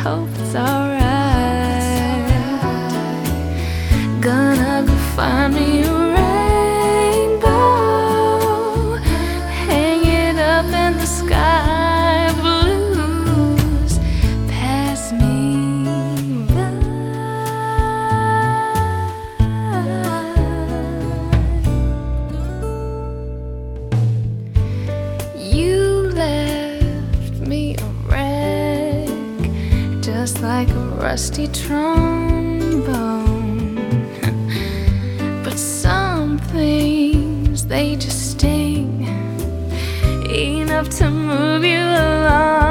hope it's alright. Gonna go find me a rainbow, hang it up in the sky. Blues pass me by. You left me a wreck, just like a rusty trombone. But some things, they just sting enough to move you along.